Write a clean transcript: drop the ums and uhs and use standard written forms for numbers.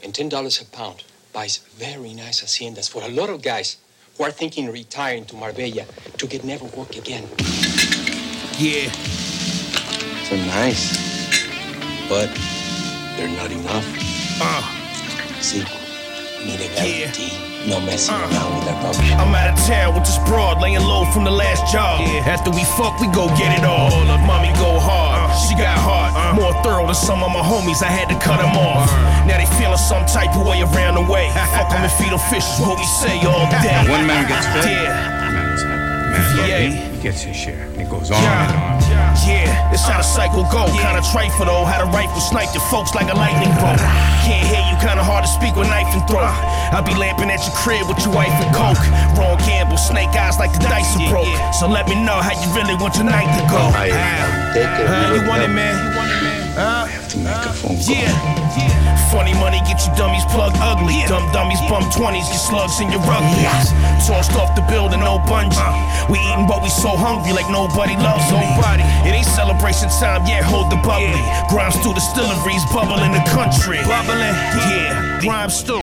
and $10 a pound buys very nice haciendas for a lot of guys who are thinking of retiring to Marbella to get never work again. Yeah. They're nice, but they're not enough. See, need a guarantee. No messing around with that rubbish. I'm out of town with this broad, laying low from the last job. After we fuck, we go get it all. Mommy go hard, she got heart. More thorough than some of my homies, I had to cut them off. Now they feeling some type of way around the way. Fuck them and feed them fish is what we say all day. One man gets fed, he gets his share. And it goes on and on. Yeah, it's how the cycle go. Kinda trifle though, how the rifle snipe the folks like a lightning bolt. Can't hear you, kinda hard to speak with knife and throat. I be lamping at your crib with your wife and coke. Wrong gamble, snake eyes like the dice are broke. So let me know how you really want your night to go. You want it, man? I have to make a phone call. Yeah. Funny money get you dummies plugged ugly. Dumb dummies bum 20s, get slugs in your rugbies. Tossed off the building, no bungee. We eating but we so hungry like nobody loves nobody. It ain't celebration time, yeah, hold the bubbly. Grimes through distilleries, bubble in the country. Bubbling, yeah, Grimes through.